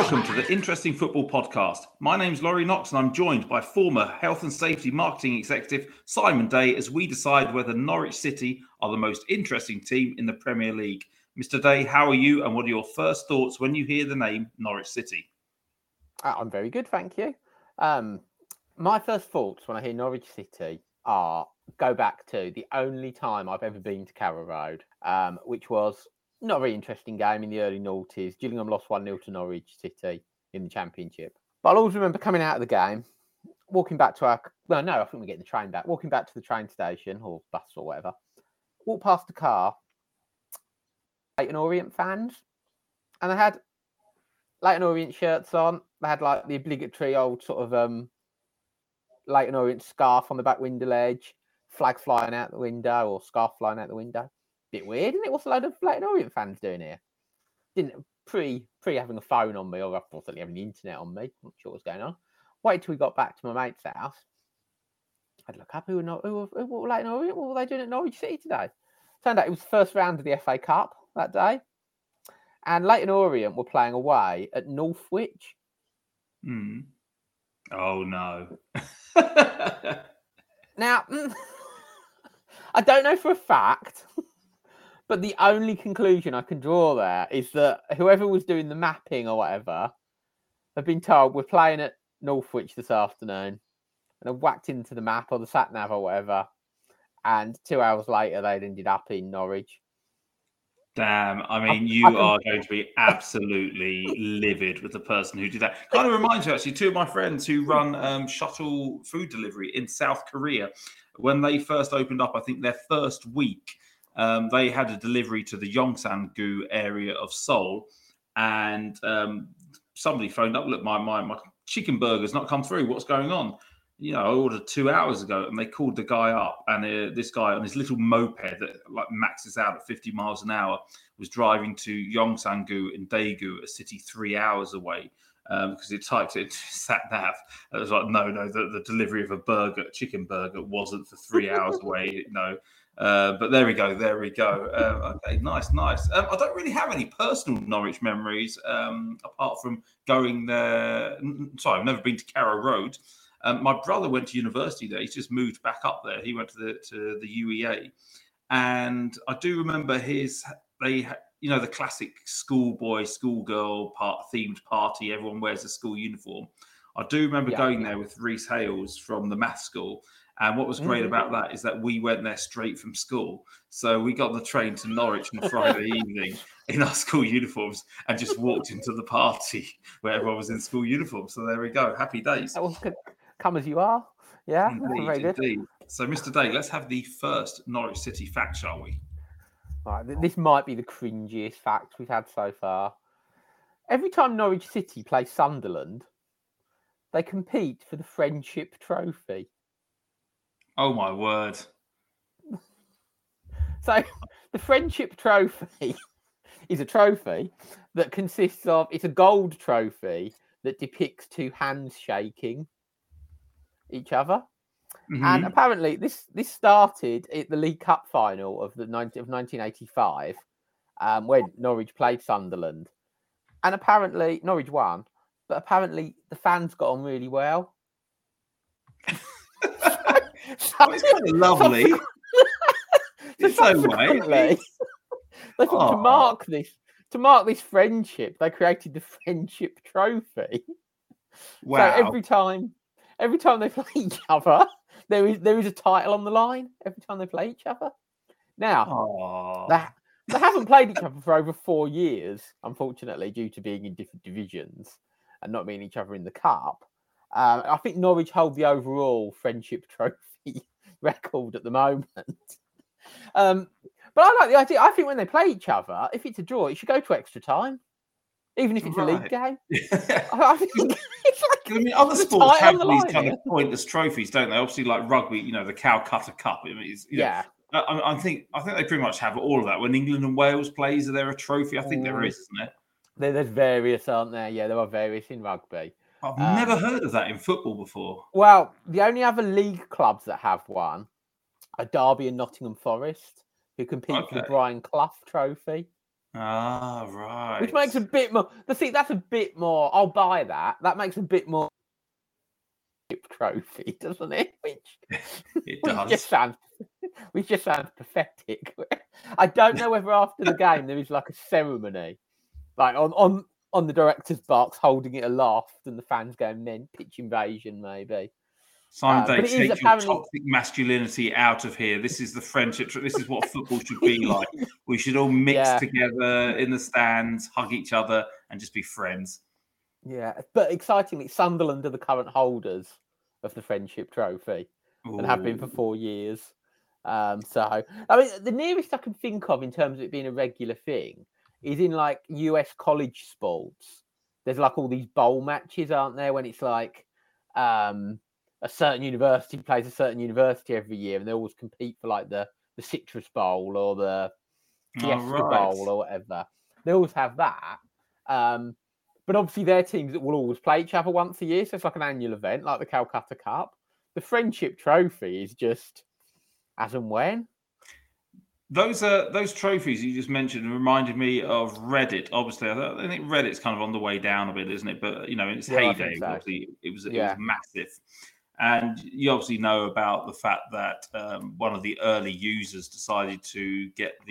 Welcome to the Interesting Football Podcast. My name's Laurie Knox and I'm joined by former Health and Safety Marketing Executive Simon Day as we decide whether Norwich City are the most interesting team in the Premier League. Mr. Day, how are you and what are your first thoughts when you hear the name Norwich City? I'm very good, thank you. My first thoughts when I hear Norwich City go back to the only time I've ever been to Carrow Road, which was not a very interesting game in the early noughties. Gillingham lost 1-0 to Norwich City in the Championship. But I'll always remember coming out of the game, walking back to I think we're getting the train back, walking back to the train station or bus or whatever, walk past the car, Leyton Orient fans, and they had Leyton Orient shirts on. They had like the obligatory old sort of Leyton Orient scarf on the back window ledge, flag flying out the window or scarf flying out the window. Bit weird, isn't it? What's a load of Leyton Orient fans doing here? Didn't pre having a phone on me, or possibly having the internet on me. Not sure what's going on. Wait till we got back to my mate's house. I'd look up who were Leyton Orient. What were they doing at Norwich City today? Turned out it was the first round of the FA Cup that day, and Leyton Orient were playing away at Northwich. Oh no! Now, I don't know for a fact. But the only conclusion I can draw there is that whoever was doing the mapping or whatever have been told we're playing at Northwich this afternoon, and have whacked into the map or the sat nav or whatever, and 2 hours later they'd ended up in Norwich. Damn, I mean, you are going to be absolutely livid with the person who did that. Kind of reminds me, actually, two of my friends who run shuttle food delivery in South Korea. When they first opened up, I think their first week, they had a delivery to the Yongsan-gu area of Seoul, and somebody phoned up, look, my chicken burger's not come through. What's going on? You know, I ordered 2 hours ago, and they called the guy up, and this guy on his little moped that like maxes out at 50 miles an hour was driving to Yongsan-gu in Daegu, a city 3 hours away, because he typed it into sat nav. It was like, no, the delivery of a chicken burger wasn't for 3 hours away. No. But there we go. Okay, nice. I don't really have any personal Norwich memories apart from going there. Sorry, I've never been to Carrow Road. My brother went to university there. He's just moved back up there. He went to the UEA, and I do remember the classic schoolboy, schoolgirl themed party. Everyone wears a school uniform. I do remember going there with Reese Hales from the math school. And what was great about that is that we went there straight from school. So we got on the train to Norwich on Friday evening in our school uniforms and just walked into the party where everyone was in school uniforms. So there we go. Happy days. That was good. Come as you are. Yeah, very good. Indeed. So, Mr. Day, let's have the first Norwich City fact, shall we? Right, this might be the cringiest fact we've had so far. Every time Norwich City play Sunderland, they compete for the Friendship Trophy. Oh, my word. So the Friendship Trophy is a trophy that consists of, it's a gold trophy that depicts two hands shaking each other. Mm-hmm. And apparently this started at the League Cup final of 1985 when Norwich played Sunderland. And apparently Norwich won, but apparently the fans got on really well. It's kind of lovely. It's so way. They thought to mark this friendship, they created the Friendship Trophy. Wow! So every time they play each other, there is a title on the line. Every time they play each other. Now they haven't played each other for over 4 years, unfortunately, due to being in different divisions and not being each other in the cup. I think Norwich hold the overall Friendship Trophy record at the moment. But I like the idea. I think when they play each other, if it's a draw, it should go to extra time, even if it's a league game. I think it's like, I mean, other sports have these kind of pointless trophies, don't they? Obviously, like rugby, the Calcutta Cup. I mean, I think they pretty much have all of that. When England and Wales plays, is there a trophy? I think there is, isn't there? There's various, aren't there? Yeah, there are various in rugby. I've never heard of that in football before. Well, the only other league clubs that have one are Derby and Nottingham Forest, who compete for the Brian Clough Trophy. Ah, which right. makes a bit more. See, that's a bit more. I'll buy that. That makes a bit more trophy, doesn't it? It Which does. just sounds pathetic. I don't know whether after the game there is like a ceremony, like on the director's box, holding it aloft, and the fans going, "Men, pitch invasion, maybe." Simon Day, But it is take your apparently. toxic masculinity out of here. This is the friendship. This is what football should be like. We should all mix Yeah, together in the stands, hug each other, and just be friends. yeah. But excitingly, Sunderland are the current holders of the Friendship Trophy and have been for Ooh. 4 years. So, I mean, the nearest I can think of in terms of it being a regular thing is in like US college sports. There's like all these bowl matches, aren't there? When it's like a certain university plays a certain university every year, and they always compete for like the Citrus Bowl or the All Fiesta right. Bowl or whatever. They always have that. But obviously, they're teams that will always play each other once a year. So it's like an annual event, like the Calcutta Cup. The Friendship Trophy is just as and when. Those trophies you just mentioned reminded me of Reddit. Obviously, I think Reddit's kind of on the way down a bit, isn't it? But in its Yeah, I heyday, think so. obviously, it was Yeah. massive. And you obviously know about the fact that one of the early users decided to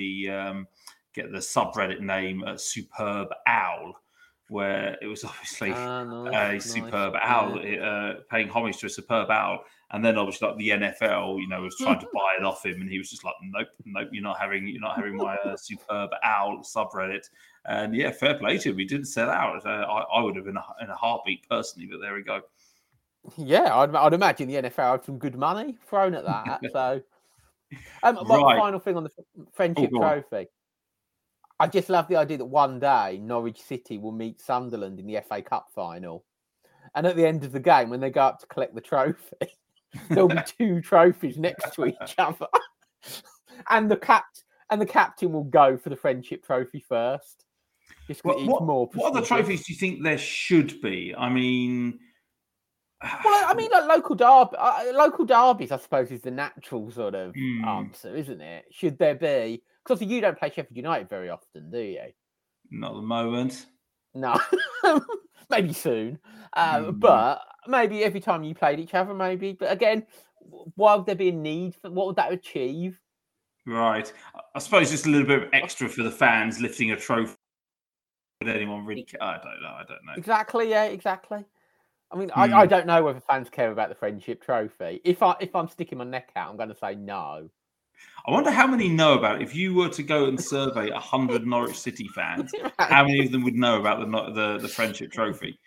get the subreddit name Superb Owl, where it was obviously Nice, a nice. superb Yeah. owl paying homage to a superb owl. And then obviously like the NFL, was trying to buy it off him, and he was just like, "Nope, nope, you're not having my superb owl subreddit." And yeah, fair play to him. He didn't sell out. I would have been in a heartbeat personally, but there we go. Yeah, I'd imagine the NFL had some good money thrown at that. So, but Right. final thing on the Oh, Friendship go on. Trophy. I just love the idea that one day Norwich City will meet Sunderland in the FA Cup final. And at the end of the game, when they go up to collect the trophy, there'll be two trophies next to each other. and the captain will go for the Friendship Trophy first. Just because What it's what more what other prestigious. trophies do you think there should be? I mean, Well, I mean, like local derbies, I suppose, is the natural sort of answer, isn't it? Should there be? Because you don't play Sheffield United very often, do you? not at the moment. No, maybe soon. Mm, But maybe every time you played each other, maybe. But again, why would there be a need for? What would that achieve? right. I suppose just a little bit of extra for the fans lifting a trophy. Would anyone really care? I don't know. I don't know. Exactly. Yeah. Exactly. I mean, I Hmm. don't know whether fans care about the Friendship Trophy. If I'm sticking my neck out, I'm going to say no. I wonder how many know about it. If you were to go and survey 100 Norwich City fans, how many of them would know about the Friendship Trophy?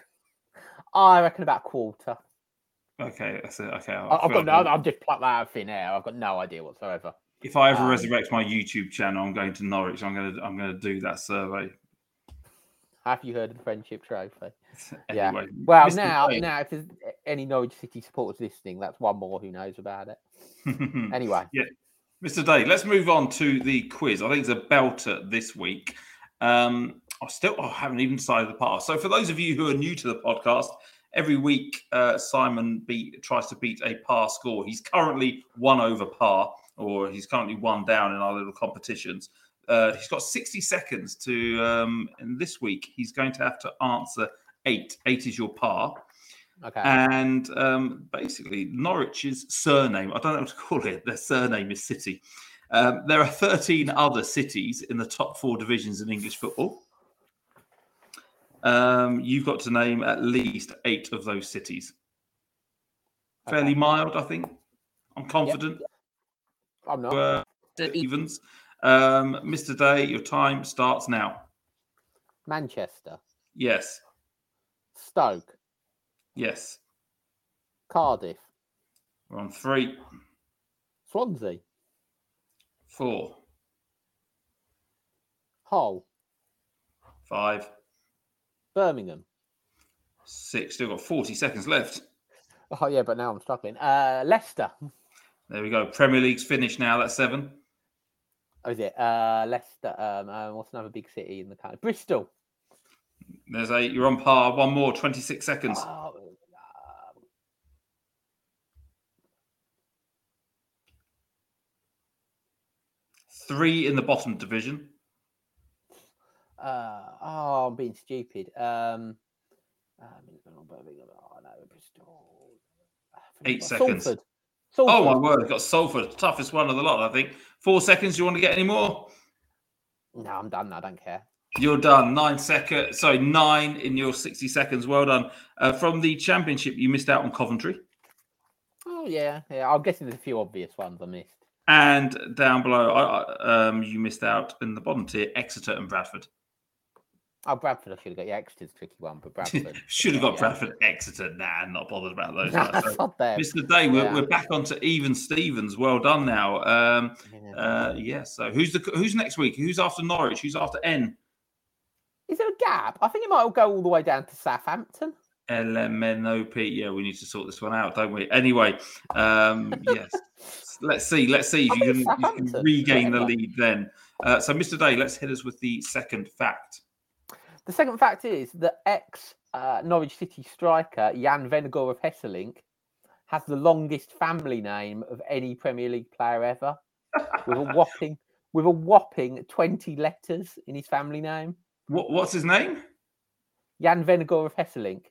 I reckon about a quarter. Okay, that's it. Okay, I I've feel got like no. I've just plucked that out of thin air. I've got no idea whatsoever. if I ever Um, resurrect my YouTube channel, I'm going to Norwich. I'm gonna do that survey. have you heard of the Friendship Trophy? Yeah. Anyway, Well, Mr. now, if there's any Norwich City supporters listening, that's one more who knows about it. Day. Anyway, Yeah, Mr. Day. Let's move on to the quiz. I think it's a belter this week. I haven't even decided the pass. So for those of you who are new to the podcast, every week Simon tries to beat a par score. He's currently one over par, or he's currently one down in our little competitions. He's got 60 seconds to, and this week he's going to have to answer eight. Eight is your par. okay. And basically, Norwich's surname, I don't know what to call it, their surname is City. There are 13 other cities in the top four divisions in English football. You've got to name at least 8 of those cities. Fairly Okay. mild, I think. I'm Yep. confident. I'm not. Evens. Mr. Day, your time starts now. Manchester, Yes. Stoke, Yes. Cardiff, We're on 3, Swansea, 4, Hull, 5, Birmingham. 6. Still got 40 seconds left. Oh yeah, but now I'm struggling. Leicester. There we go. Premier League's finished now. That's 7. Oh, is it? Leicester. What's another big city in the country? Bristol. There's 8. You're on par. One more. 26 seconds. Oh, 3 in the bottom division. I'm being stupid. No, Bristol. 8 seconds. Salford. Oh my word! Got Salford, toughest one of the lot, I think. 4 seconds. You want to get any more? No, I'm done. I don't care. You're done. 9 seconds. Sorry, 9 in your 60 seconds. Well done. From the Championship, you missed out on Coventry. Oh yeah. I'm guessing there's a few obvious ones I missed. And down below, you missed out in the bottom tier, Exeter and Bradford. Oh, Bradford, I should have got. Yeah, Exeter's a tricky one, but Bradford. Should have got Bradford, Exeter. Nah, not bothered about those. Not them. Mr. Day, we're back onto even Stevens. Well done now. So who's next week? Who's after Norwich? Who's after N? Is there a gap? I think it might go all the way down to Southampton. LMNOP. Yeah, we need to sort this one out, don't we? Anyway, yes. Let's see if you can regain the lead then. So, Mr. Day, let's hit us with the second fact. The second fact is that ex-Norwich City striker Jan Vennegoor of Hesselink has the longest family name of any Premier League player ever, with a whopping 20 letters in his family name. What's his name? Jan Vennegoor of Hesselink.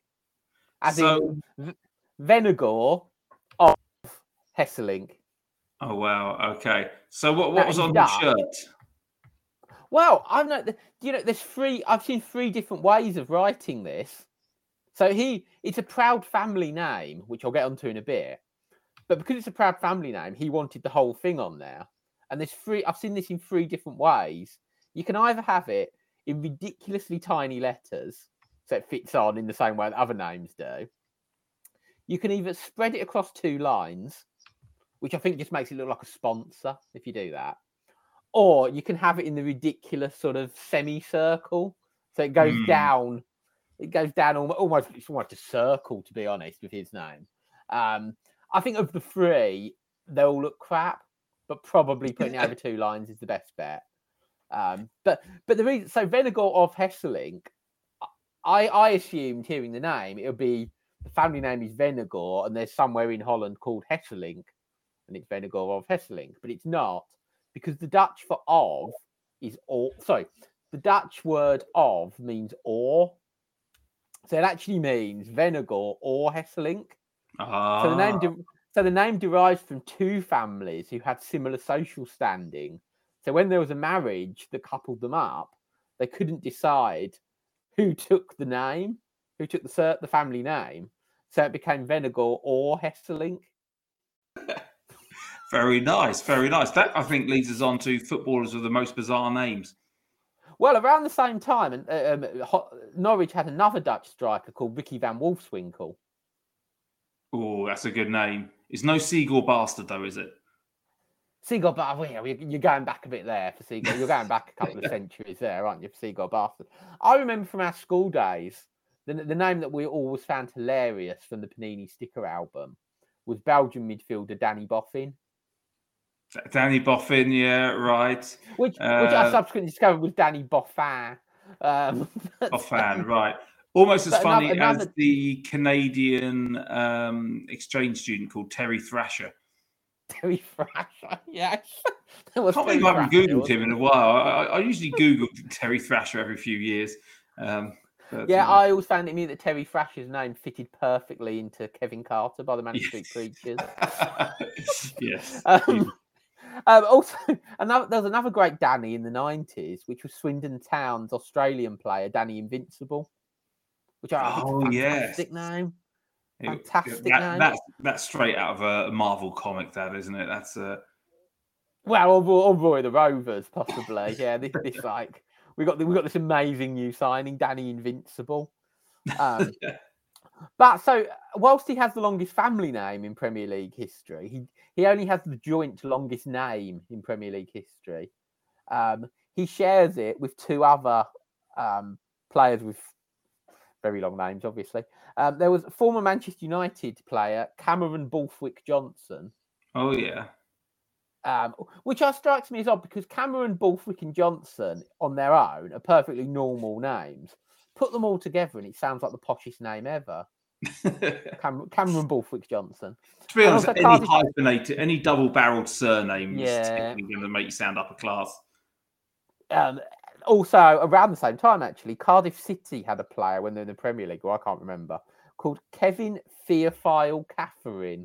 In Vennegoor of Hesselink. Oh wow! Okay. So what was on the shirt? Well, I know. There's three. I've seen 3 different ways of writing this. So it's a proud family name, which I'll get onto in a bit. But because it's a proud family name, he wanted the whole thing on there. And there's 3. I've seen this in 3 different ways. You can either have it in ridiculously tiny letters, so it fits on in the same way that other names do. You can either spread it across 2 lines, which I think just makes it look like a sponsor if you do that. Or you can have it in the ridiculous sort of semicircle. So it goes down. It goes down almost. It's almost a circle, to be honest, with his name. I think of the 3, they all look crap, but probably putting it over 2 lines is the best bet. But the reason, so Vennegoor of Hesselink, I assumed hearing the name, it would be the family name is Vennegoor, and there's somewhere in Holland called Hesselink, and it's Vennegoor of Hesselink, but it's not. Because the Dutch for of is or. Sorry, the Dutch word of means or. So it actually means Vennegoor or Hesselink. So the name derives from 2 families who had similar social standing. So when there was a marriage that coupled them up, they couldn't decide who took the name, who took the family name. So it became Vennegoor or Hesselink. Very nice, very nice. That, I think, leads us on to footballers with the most bizarre names. Well, around the same time, Norwich had another Dutch striker called Ricky van Wolfswinkel. Oh, that's a good name. It's no Seagull Bastard, though, is it? Seagull Bastard. You're going back a bit there for Seagull. You're going back a couple of centuries there, aren't you, for Seagull Bastard? I remember from our school days, the name that we always found hilarious from the Panini sticker album was Belgian midfielder Danny Boffin. Danny Boffin, yeah, right. Which I subsequently discovered was Danny Boffin. Boffin, right. Almost as funny as the Canadian exchange student called Terry Thrasher. Terry Thrasher, yes. I can't believe I haven't Googled him in a while. I usually Google Terry Thrasher every few years. I always found it mean that Terry Thrasher's name fitted perfectly into Kevin Carter by the Manchester Street Preachers. Yes. Also, there was another great Danny in the 90s, which was Swindon Town's Australian player, Danny Invincible, which I think is a fantastic name. Fantastic name. That's straight out of a Marvel comic, that, isn't it? That's or Roy the Rovers, possibly. Yeah, this like we got this amazing new signing, Danny Invincible. But so, whilst he has the longest family name in Premier League history, he only has the joint longest name in Premier League history. He shares it with 2 other players with very long names, obviously. There was former Manchester United player Cameron Borthwick Johnson. Oh, yeah. Which strikes me as odd because Cameron Borthwick and Johnson on their own are perfectly normal names. Put them all together and it sounds like the poshest name ever. Cameron Borthwick Johnson. To be honest, any hyphenated, any double-barreled surname is technically going to make you sound upper class. Also, around the same time, actually, Cardiff City had a player when they're in the Premier League, who I can't remember, called Kevin Theophile Catherine.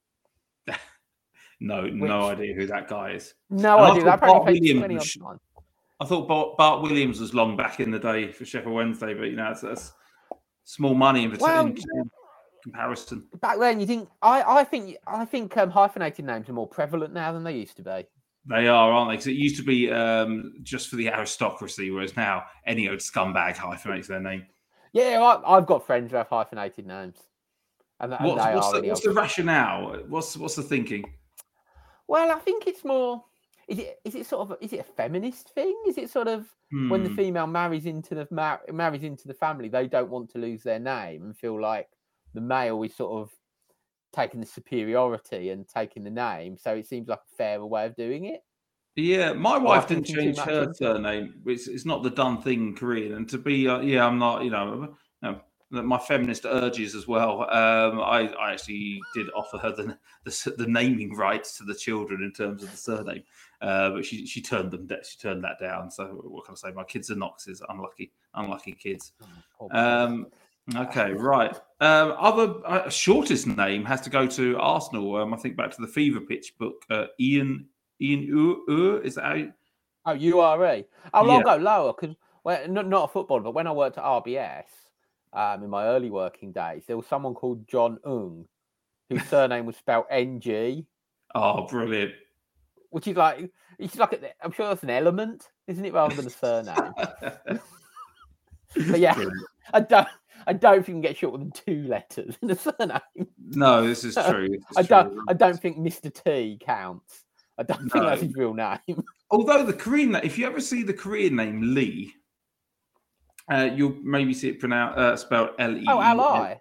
No idea who that guy is. No And idea. That apparently played 20 odd times. I thought Bart Williams was long back in the day for Sheffield Wednesday, but that's small money in comparison. Back then, you think I think hyphenated names are more prevalent now than they used to be. They are, aren't they? Because it used to be just for the aristocracy, whereas now any old scumbag hyphenates their name. Yeah, I've got friends who have hyphenated names. What's the rationale? What's the thinking? Well, I think it's more. Is it a feminist thing? Is it sort of when the female marries into the family, they don't want to lose their name and feel like the male is sort of taking the superiority and taking the name, so it seems like a fairer way of doing it. Yeah, my wife didn't change her surname. It's not the done thing in Korean, and to be I'm not, my feminist urges as well. I actually did offer her the naming rights to the children in terms of the surname, but she turned that down. So what can I say? My kids are Knoxes, unlucky kids. Okay, right. Other shortest name has to go to Arsenal. I think back to the Fever Pitch book. Ian is that how you... URE. I'll go lower because not a footballer, but when I worked at RBS in my early working days, there was someone called John Ung, whose surname was spelled NG. Oh, brilliant! Which is like I'm sure that's an element, isn't it, rather than a surname? But yeah, brilliant. I don't think you can get short than 2 letters in a surname. No, this is true. I don't think Mr. T counts. I don't think that's his real name. Although the Korean name, if you ever see the Korean name Lee, you'll maybe see it pronounced spelled L-E. Oh, L-I.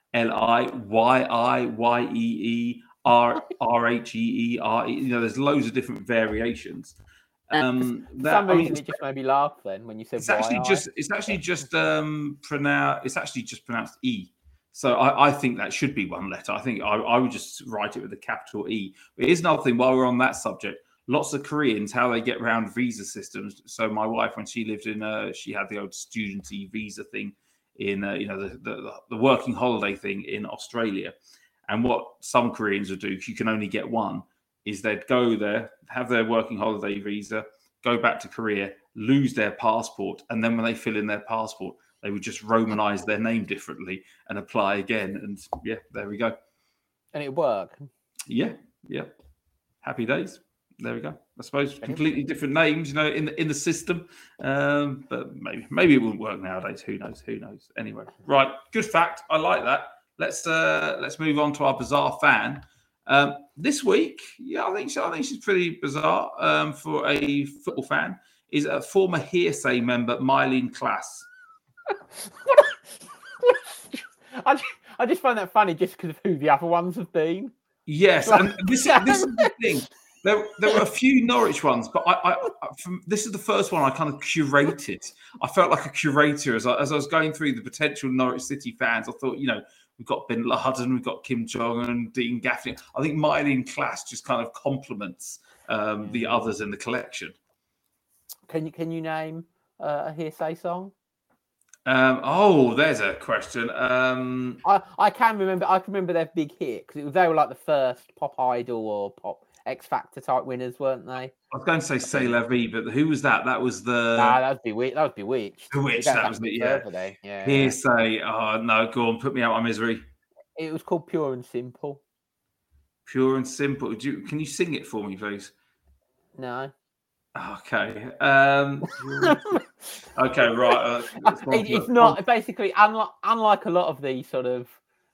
L-I-Y-I-Y-E-E-R-H-E-E-R-E. There's loads of different variations. For some reason, it just made me laugh then when you said it's actually just pronounced E. So I think that should be one letter. I think I would just write it with a capital E. But here's another thing while we're on that subject. Lots of Koreans, how they get around visa systems. So my wife, when she lived in, she had the old student-y visa thing in, the working holiday thing in Australia. And what some Koreans would do, if you can only get one, is they'd go there, have their working holiday visa, go back to Korea, lose their passport, and then when they fill in their passport, they would just Romanize their name differently and apply again. And yeah, there we go. And it worked. Yeah. Happy days. There we go. I suppose completely different names, in the system. But maybe it wouldn't work nowadays. Who knows? Anyway, right. Good fact. I like that. Let's move on to our bizarre fan. This week, I think she's pretty bizarre for a football fan. Is a former Hearsay member, Mylene Klass. I just find that funny just because of who the other ones have been. Yes, and this is the thing. There were a few Norwich ones, but this is the first one I kind of curated. I felt like a curator as I was going through the potential Norwich City fans. I thought, we've got Bin Laden, we've got Kim Jong-un, Dean Gaffney. I think Mylene Klass just kind of complements the others in the collection. Can you name a Hearsay song? There's a question. I can remember their big hit because they were like the first Pop Idol or Pop X Factor type winners, weren't they? I was going to say C'est La Vie, but who was that? That was that was Bewitched. Bewitched, that was it, yeah. Hearsay. Oh, no, go on, put me out of my misery. It was called Pure and Simple. Pure and Simple. Can you sing it for me, please? No. Okay. Okay, right. It's not basically unlike a lot of these sort of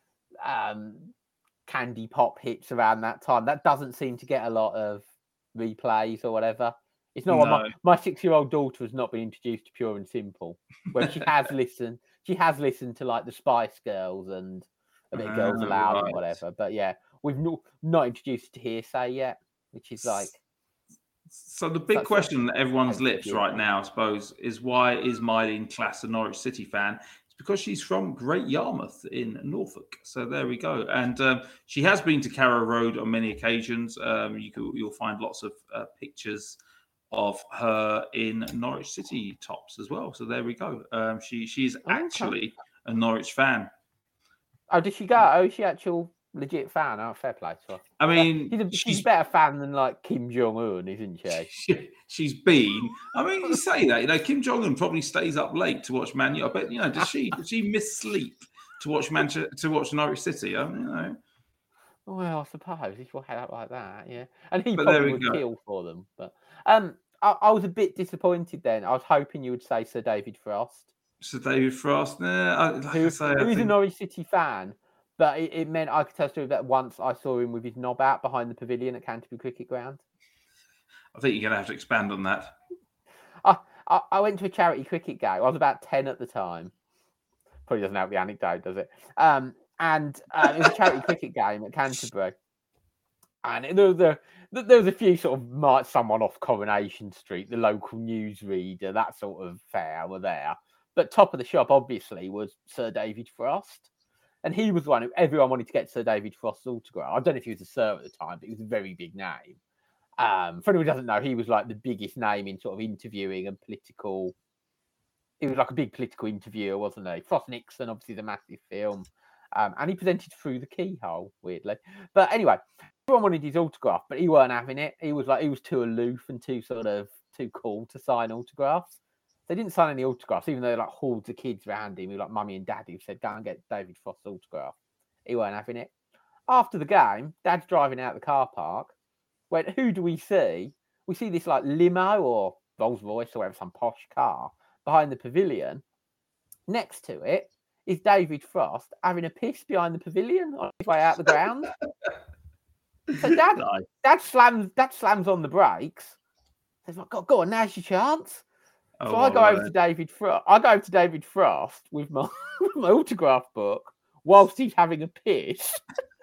candy pop hits around that time. That doesn't seem to get a lot of replays or whatever. It's not what my 6-year-old daughter has not been introduced to Pure and Simple, where she has listened. She has listened to like the Spice Girls and a bit of Girls Aloud and whatever. But yeah, we've not introduced to Hearsay yet, which is like. So the big question on everyone's lips right now, I suppose, is why is Mylene Klass a Norwich City fan? It's because she's from Great Yarmouth in Norfolk. So there we go. And she has been to Carrow Road on many occasions. You'll find lots of pictures of her in Norwich City tops as well. So there we go. She's actually a Norwich fan. Oh, did she go? Oh, is she actual legit fan? Oh, fair play to her. I mean, she's a better fan than like Kim Jong Un, isn't she? She's been. I mean, you say that, Kim Jong Un probably stays up late to watch Man U. I bet, does she miss sleep to watch Norwich City? I mean, Well, I suppose if you had it like that, yeah. And he But probably would kill for them. But I was a bit disappointed then. I was hoping you would say Sir David Frost. Sir David Frost, who is a Norwich City fan, but it meant I could tell you that once I saw him with his knob out behind the pavilion at Canterbury Cricket Ground. I think you're going to have to expand on that. I went to a charity cricket game. I was about 10 at the time. Probably doesn't help the anecdote, does it? And it was a charity cricket game at Canterbury. And there was a few sort of someone off Coronation Street, the local newsreader, that sort of fare were there. But top of the shop, obviously, was Sir David Frost. And he was the one who everyone wanted to get Sir David Frost's autograph. I don't know if he was a Sir at the time, but he was a very big name. For anyone who doesn't know, he was like the biggest name in sort of interviewing and political. He was like a big political interviewer, wasn't he? Frost Nixon, obviously, the massive film. And he presented Through the Keyhole, weirdly. But anyway, everyone wanted his autograph, but he weren't having it. He was too aloof and too cool to sign autographs. They didn't sign any autographs, even though like hordes of kids around him, who like mummy and daddy, who said, "Go and get David Frost's autograph." He weren't having it. After the game, Dad's driving out the car park. Went, who do we see? We see this like limo or Rolls Royce or whatever, some posh car behind the pavilion. Next to it is David Frost having a piss behind the pavilion on his way out the ground. So Dad slams on the brakes. Says, "Go on, now's your chance." So I go over to David Frost. I go over to David Frost with my autograph book whilst he's having a piss.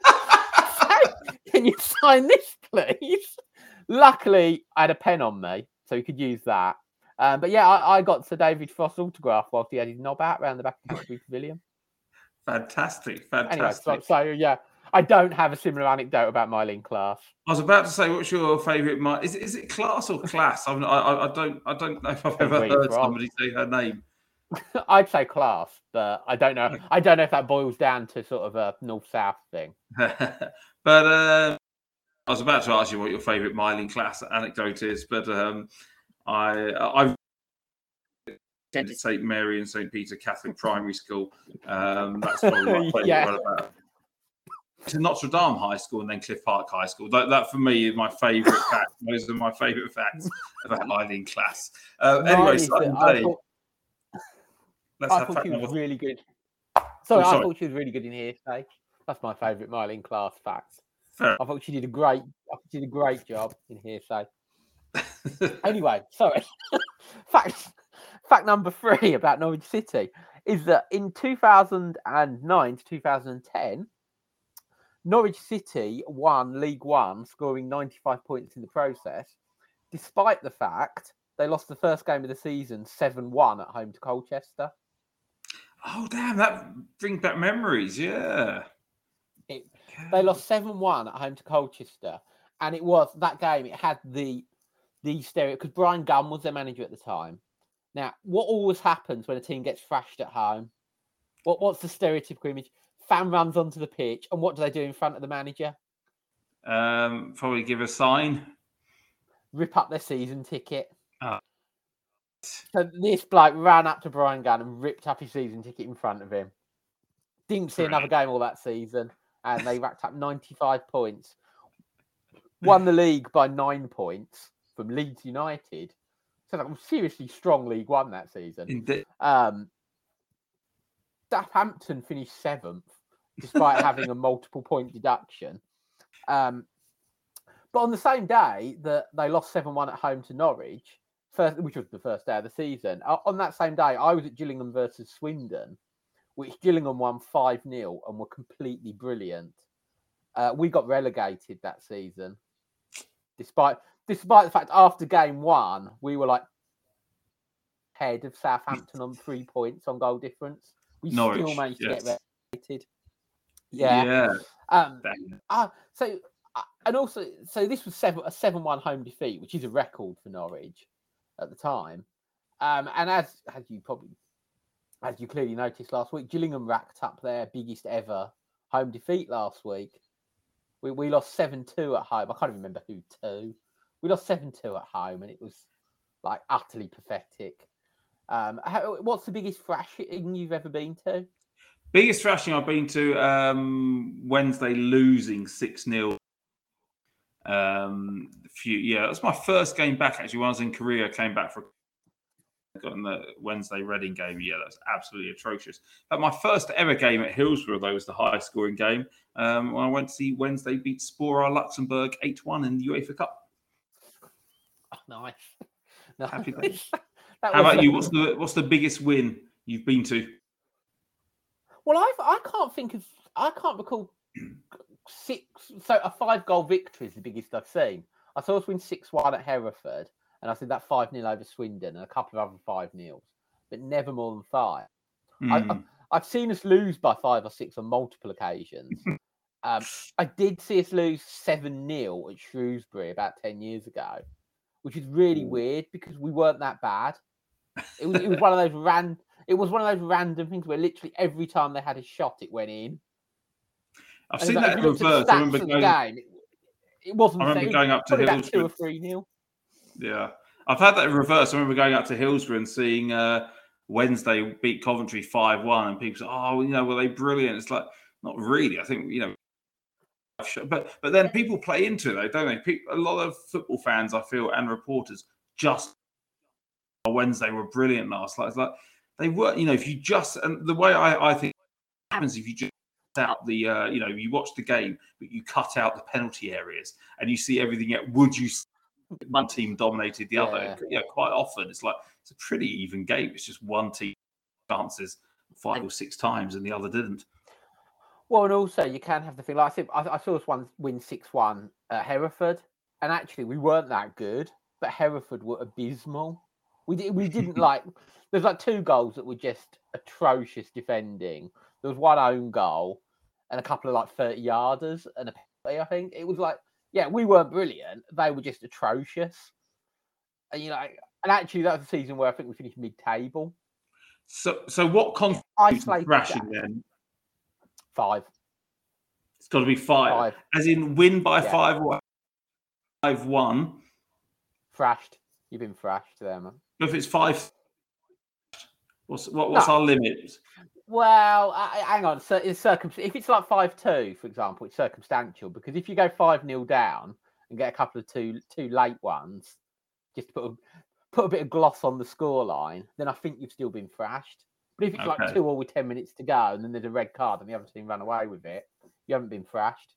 Can you sign this, please? Luckily, I had a pen on me, so you could use that. But yeah, I got Sir David Frost's autograph whilst he had his knob out around the back of the pavilion. Fantastic. Anyway, so yeah, I don't have a similar anecdote about Miley in class. I was about to say, what's your favourite? Is it class or class? I don't know if I've ever heard somebody say her name. I'd say class, but I don't know. I don't know if that boils down to sort of a north-south thing. But I was about to ask you what your favourite Miley in class anecdote is, but I St Mary and St Peter Catholic Primary School. That's probably my favourite one about. To Notre Dame High School and then Cliff Park High School. That for me is my favourite fact. Those are my favourite facts about Miley in class. Anyway, Sunday. I thought she was really good. Sorry, I thought she was really good in hearsay. That's my favourite Miley in class fact. I thought she did a great job in hearsay. Anyway, sorry. Fact number 3 about Norwich City is that in 2009 to 2010, Norwich City won League One, scoring 95 points in the process, despite the fact they lost the first game of the season 7-1 at home to Colchester. Oh, damn, that brings back memories, yeah. They lost 7-1 at home to Colchester, and it was that game, it had the stereo, because Brian Gunn was their manager at the time. Now, what always happens when a team gets thrashed at home? What's the stereotypical image? Fan runs onto the pitch, and what do they do in front of the manager? Probably give a sign. Rip up their season ticket. Oh. So this bloke ran up to Brian Gunn and ripped up his season ticket in front of him. Didn't see another game all that season, and they racked up 95 points. Won the league by 9 points from Leeds United. So like a seriously strong League One that season. Indeed. Southampton finished 7th, despite having a multiple point deduction. But on the same day that they lost 7-1 at home to Norwich, which was the first day of the season, on that same day, I was at Gillingham versus Swindon, which Gillingham won 5-0 and were completely brilliant. We got relegated that season, despite the fact after game 1, we were like ahead of Southampton on 3 points on goal difference. We still managed to get relegated. Yeah. So And also, so this was a 7-1 home defeat, which is a record for Norwich at the time. And as you clearly noticed last week, Gillingham racked up their biggest ever home defeat last week. We lost 7-2 at home. I can't even remember who to. We lost 7-2 at home, and it was like utterly pathetic. What's the biggest thrashing you've ever been to? Biggest thrashing I've been to, Wednesday losing 6-0. That's my first game back actually. When I was in Korea, I came back got in the Wednesday Reading game. Yeah, that's absolutely atrocious. But my first ever game at Hillsborough, though, was the highest scoring game. When I went to see Wednesday beat Spora Luxembourg 8-1 in the UEFA Cup. Oh, nice. Happy days. How about you? What's the biggest win you've been to? Well, I can't recall 6. So a 5-goal victory is the biggest I've seen. I saw us win 6-1 at Hereford, and I said that 5-0 over Swindon and a couple of other 5-0s, but never more than 5. I've seen us lose by 5 or 6 on multiple occasions. I did see us lose 7-0 at Shrewsbury about 10 years ago, which is really weird because we weren't that bad. It was one of those random things where literally every time they had a shot, it went in. I've seen that in reverse. I remember it wasn't. I remember going up to Hillsborough. 2 or 3-0. Yeah, I've had that in reverse. I remember going up to Hillsborough and seeing Wednesday beat Coventry 5-1, and people say, "Oh, were they brilliant?" It's like, not really. I think but then people play into it, though, don't they? A lot of football fans, I feel, and reporters just Wednesday were brilliant last night. It's like they were, if you just, and the way I think it happens if you just out the, you watch the game, but you cut out the penalty areas and you see everything. Would you? One team dominated the other. Yeah, quite often it's a pretty even game. It's just one team chances 5 or 6 times and the other didn't. Well, and also you can have the thing. Like I saw us win 6-1 at Hereford, and actually we weren't that good, but Hereford were abysmal. We didn't There's 2 goals that were just atrocious defending. There was one own goal and a couple of 30-yarders and a penalty. I think it was we weren't brilliant. They were just atrocious. And and actually that was a season where I think we finished mid-table. So what constitutes thrashing then? 5. It's got to be 5. As in win by 5 or 5-1. Thrashed. You've been thrashed there, man. If it's 5, what's our limit? Well, hang on. So if it's 5-2, for example, it's circumstantial, because if you go 5-0 down and get a couple of two late ones, just to put a bit of gloss on the scoreline, then I think you've still been thrashed. But if it's 2-2 with 10 minutes to go and then there's a red card and the other team run away with it, you haven't been thrashed.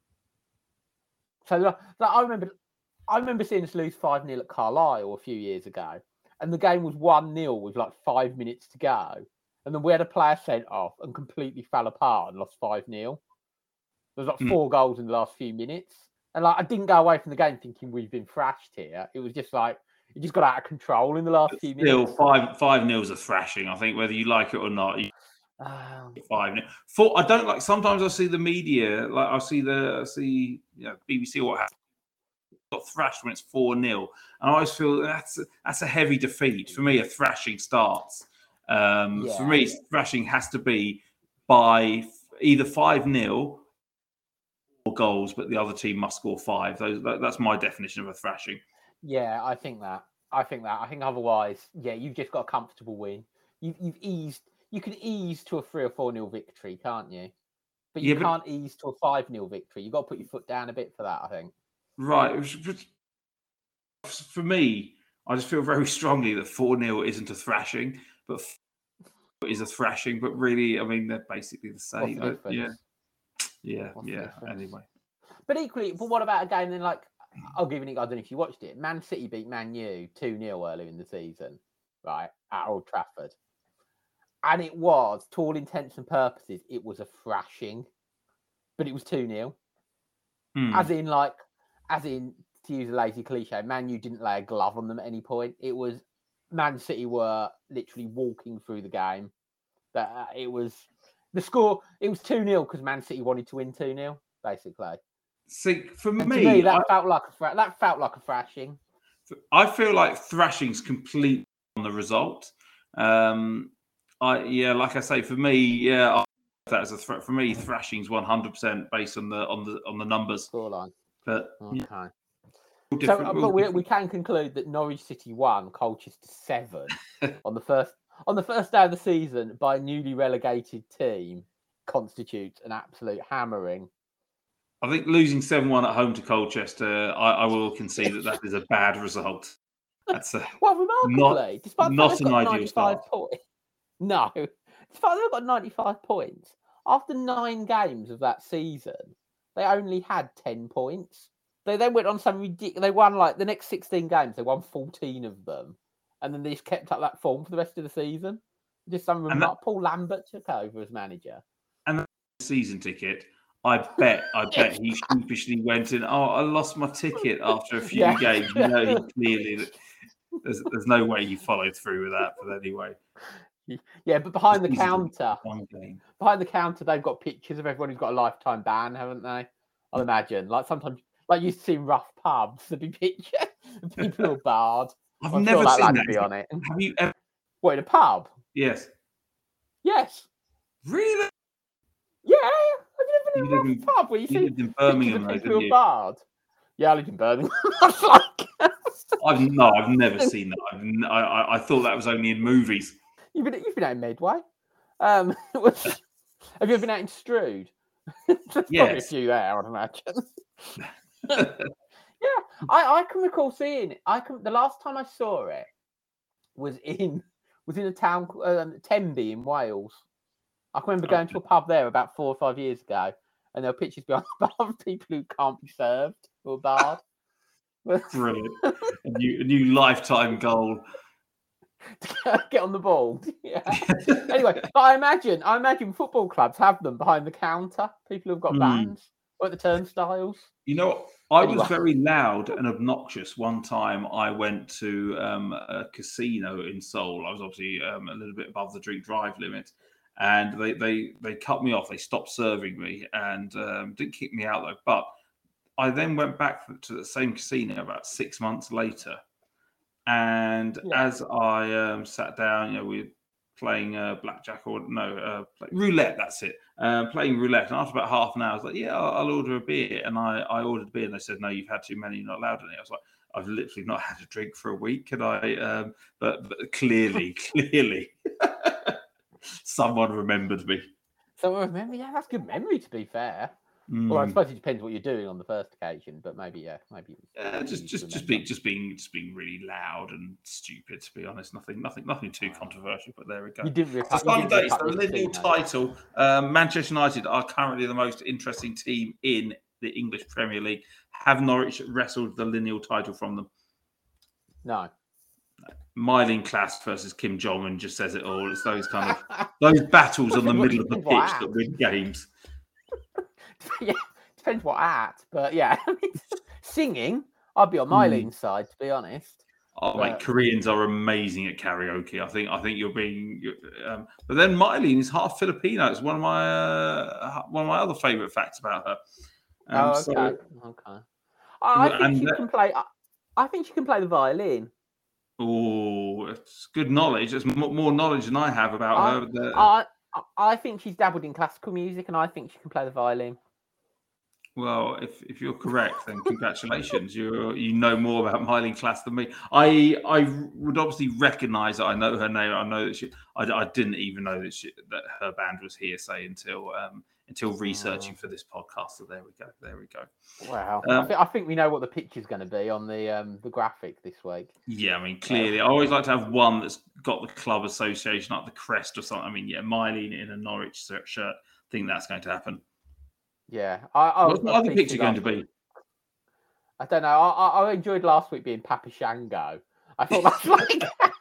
So I remember seeing us lose 5-0 at Carlisle a few years ago, and the game was 1-0 with 5 minutes to go. And then we had a player sent off and completely fell apart and lost 5-0. There was 4 goals in the last few minutes. And I didn't go away from the game thinking we've been thrashed here. It was just it just got out of control in the last few minutes. Still, 5-0 is a thrashing, I think, whether you like it or not. 5-0. I don't like. Sometimes I see the media, I see BBC or what have got thrashed when it's 4-0, and I always feel that's a heavy defeat. For me, a thrashing starts. For me, thrashing has to be by either 5-0 or goals, but the other team must score 5. That's my definition of a thrashing. Yeah, I think otherwise, you've just got a comfortable win. You can ease to a 3 or 4-0 victory, can't you? But you can't ease to a 5-0 victory. You've got to put your foot down a bit for that, I think. Right. For me, I just feel very strongly that 4-0 isn't a thrashing, but is a thrashing. But really, I mean, they're basically the same. What's the difference? Yeah. Anyway. But equally, what about a game then? I'll give you. I don't know if you watched it. Man City beat Man U 2-0 earlier in the season, right, at Old Trafford, and it was, to all intents and purposes, it was a thrashing, but it was 2-0. As in, to use a lazy cliche, Man U didn't lay a glove on them at any point. It was Man City were literally walking through the game. It was the score. It was 2-0 because Man City wanted to win 2-0, basically. See, for And me, to me, that felt like a thrashing. I feel like thrashing's complete on the result. Like I say, for me, that's a threat. For me, thrashing's 100% based on the numbers. Scoreline. But okay. So, but we can conclude that Norwich City won, Colchester 7 on the first day of the season by a newly relegated team constitutes an absolute hammering. I think losing 7-1 at home to Colchester, I will concede that is a bad result. That's remarkably, despite not they've an got ideal 95 start. points. No, despite they've got 95 points after 9 games of that season, they only had 10 points. They then went on some ridiculous. They won like the next 16 games. They won 14 of them, and then they just kept up that form for the rest of the season. Just some remark. Paul Lambert took over as manager. And the season ticket, I bet he sheepishly went in. Oh, I lost my ticket after a few games. You know, he clearly there's no way he followed through with that. But anyway, yeah. But behind the counter, they've got pictures of everyone who's got a lifetime ban, haven't they? I'll imagine. Like sometimes, like you see in rough pubs, there'd be pictures of people who are barred. I've never seen that. Be on it. Have you ever? What, in a pub? Yes. Yes. Really? Yeah. Have you ever been in a rough pub where you see in Birmingham, people who are barred? Yeah, I lived in Birmingham. I've never seen that. I thought that was only in movies. You've been out in Medway. Have you ever been out in Strood? There's probably a few there, I would imagine. Yeah, I can recall seeing it. The last time I saw it was in a town Tenby in Wales. I can remember going to a pub there about 4 or 5 years ago, and there were pictures behind the bar of people who can't be served who are barred. Brilliant. a new lifetime goal. Get on the ball. Yeah. Anyway, but I imagine football clubs have them behind the counter. People who've got bans or at the turnstiles. You know, I was very loud and obnoxious one time. I went to a casino in Seoul. I was obviously a little bit above the drink drive limit, and they cut me off. They stopped serving me and didn't kick me out though. But I then went back to the same casino about 6 months later. And as I sat down, we're playing blackjack roulette. That's it. Playing roulette. And after about half an hour, I was like, "Yeah, I'll order a beer." And I ordered a beer, and they said, "No, you've had too many. You're not allowed any." I was like, "I've literally not had a drink for a week." And but clearly, someone remembered me. Someone remember? Yeah, that's good memory. To be fair. Well, I suppose it depends what you're doing on the first occasion, but maybe. Just being really loud and stupid. To be honest, nothing too controversial. But there we go. The Lineal title. Manchester United are currently the most interesting team in the English Premier League. Have Norwich wrestled the Lineal title from them? No. Myleene Klass versus Kim Jong-un just says it all. It's those kind of those battles on the middle of the pitch that win games. Yeah, depends what at, but yeah, singing, I'd be on Myleen's side, to be honest. Oh, mate, Koreans are amazing at karaoke. I think you're being, but then Myleene is half Filipino. It's one of my other favourite facts about her. Okay. I think she can play. I think she can play the violin. Oh, it's good knowledge. It's more knowledge than I have about her. I think she's dabbled in classical music, and I think she can play the violin. Well, if you're correct, then congratulations. You know more about Myleene Klass than me. I would obviously recognise that I know her name. I know that I didn't even know that her band was Hearsay until researching for this podcast. So there we go. Wow. I think we know what the picture's going to be on the graphic this week. Yeah, I mean, clearly, I always like to have one that's got the club association, like the crest or something. I mean, yeah, Myleene in a Norwich shirt. I think that's going to happen. Yeah. What's the other picture going to be? I don't know. I enjoyed last week being Papa Shango. I thought that's like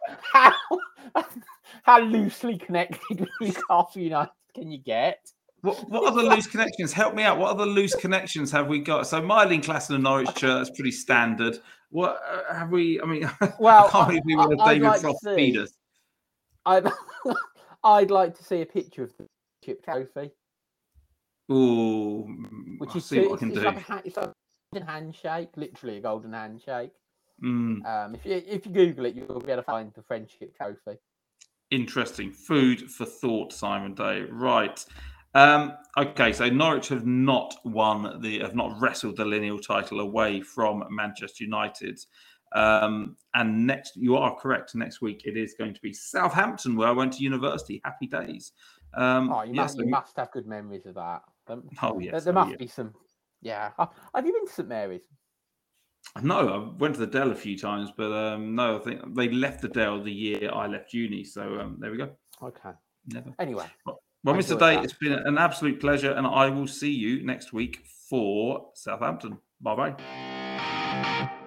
how loosely connected with Newcastle United can you get? What other loose connections? Help me out. What other loose connections have we got? So Myleene Klass in a Norwich shirt, that's pretty standard. What have we? I mean, well, I can't believe we were David Frost beat us. I'd like to see a picture of the chip trophy. Oh, which I'll is see what I can it's do. like it's like a golden handshake, literally a golden handshake. Mm. If you Google it, you'll be able to find the friendship trophy. Interesting. Food for thought, Simon Day. Right. Okay, so Norwich have not wrestled the lineal title away from Manchester United. And next, you are correct. Next week it is going to be Southampton, where I went to university. Happy days. You must have good memories of that. Oh yes, There must be some. Yeah. Have you been to St Mary's? No, I went to the Dell a few times, but no, I think they left the Dell the year I left uni. So there we go. Okay. Never. Anyway. Well, Mr. Day, it's been an absolute pleasure, and I will see you next week for Southampton. Bye bye.